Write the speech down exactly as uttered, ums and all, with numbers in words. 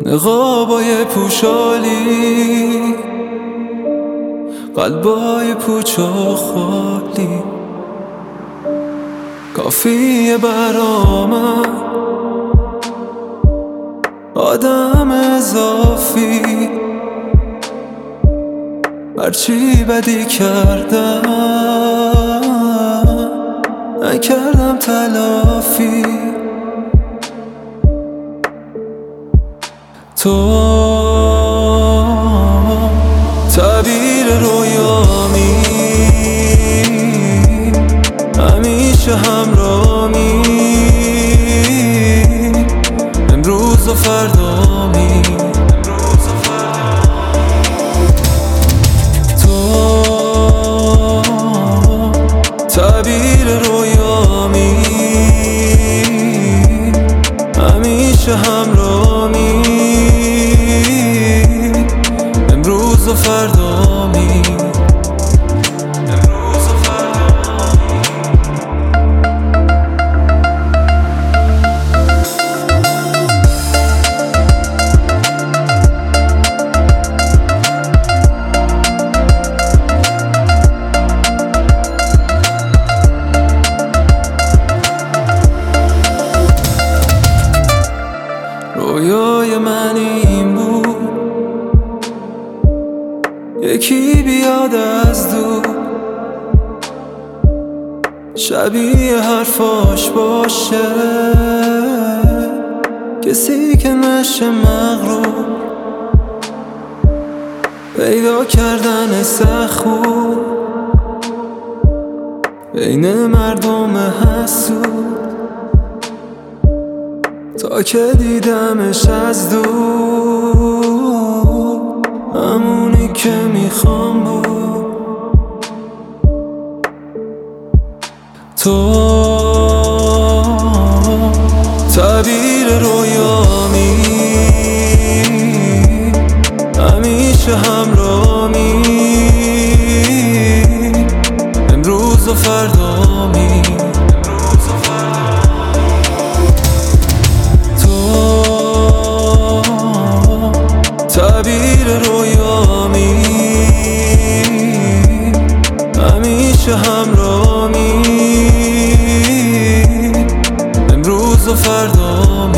نقابای پوشالی، قلبای پوچ و خالی، کافیه برامن آدم اضافی. هرچی بدی کردم نکردم تلافی. تو تعبیر رویامی، همیشه همرامی، امروز و فردامی. تو تعبیر رویامی، همیشه همرامی، امروز و فردامی. رویای من این بود یکی بیاد از دور، شبیه حرفاش باشه، کسی که نشه مغرور. پیدا کردن سخت بین مردم حسود، تا که دیدمش از دور، همونی که میخوام بود. تو تعبیر رویامی، همیشه همرامی، امروز و فردامی. تعبیر رویامی، همیشه همرامی، امروز و فردامی.